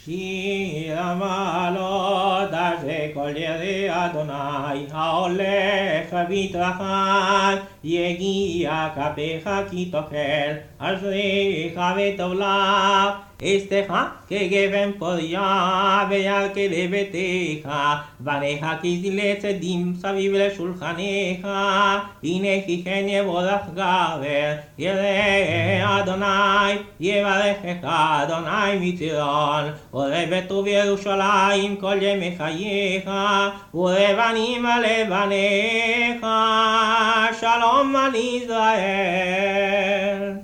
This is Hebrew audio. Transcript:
שיר המעלות אשר כל ירא אדוני ההולך ויתרחב יגיע כפיך כי תאכל אשריך וטוב לך אשתך כגפן פוריה וירכתי ביתך בניך כזילי צידים סביב לשולחניך הנה כי כן יבורך גבר ירא אדוני יברכך אדוני מציון וראה בטוב ירושלים כל ימי חייך וראה בנים ולבניך שלום על ישראל.